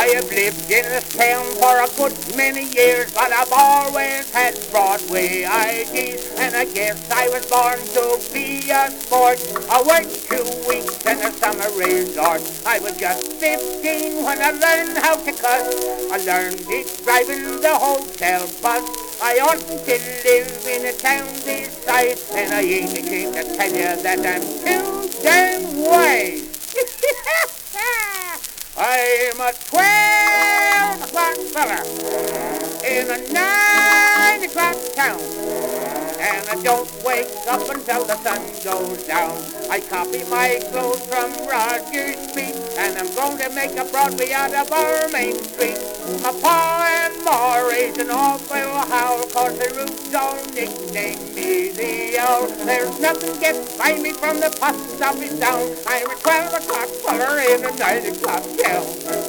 I have lived in this town for a good many years, but I've always had Broadway ideas, and I guess I was born to be a sport. I worked 2 weeks in a summer resort. I was just 15 when I learned how to cuss. I learned it driving the hotel bus. I oughtn't to live in a town this size, and I ain't ashamed to tell you that I'm too damn wise. I'm a 12 o'clock fella in a 9 o'clock town, and I don't wake up until the sun goes down. I copy my clothes from Roger Street, and I'm going to make a Broadway out of our main street. My pa and ma raised an awful howl, 'cause the roots all nicknamed me the Owl. There's nothing gets by me from the post office down. I'm a 12 o'clock feller in a 9 o'clock town.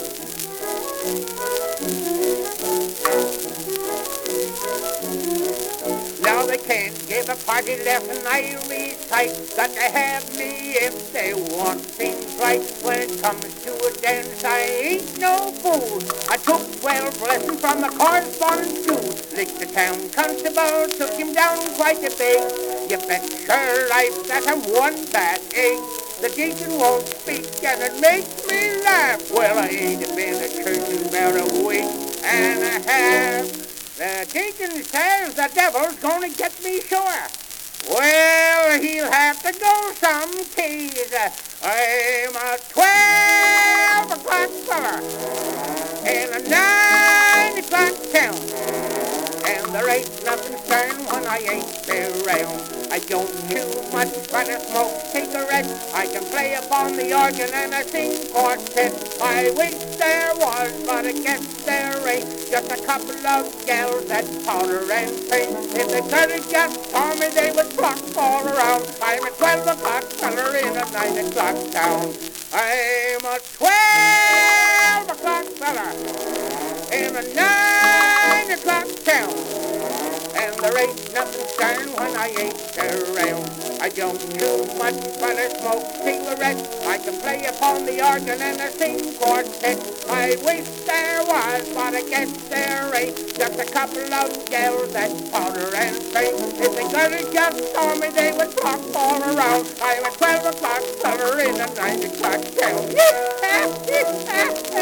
Now they can't give a party left and I recite that they have me if they want things right. When it comes to a dance, I ain't no fool. I took 12 lessons from the correspondence school. Licked the town constable, took him down quite a bit. You bet your life that I'm one bad egg. The deacon won't speak and it makes me laugh. Well, I ain't been to church in about a week and a half. The deacon says the devil's gonna get me sure. Well, he'll have to go some tease. I'm a 12 o'clock fella in a 9 o'clock town, and there ain't nothing stern when I ain't around. I don't chew much, but I smoke cigarettes. I can play upon the organ and I sing quartet. I wish there was, but I guess there ain't. Just a couple of gals that powder and paint. If they could have just told me, they would flock all around. I'm a 12 o'clock feller in a 9 o'clock town. I'm a 12 o'clock feller in a 9 o'clock town, and there ain't nothing stern when I ain't around. I don't chew much, but I smoke cigarettes. I can play upon the organ and I sing quartet. I wish there was, but I guess there ain't. Just a couple of gals that powder and paint. If they could have just told me, they would flock all around. I'm a 12 o'clock feller in a 9 o'clock town.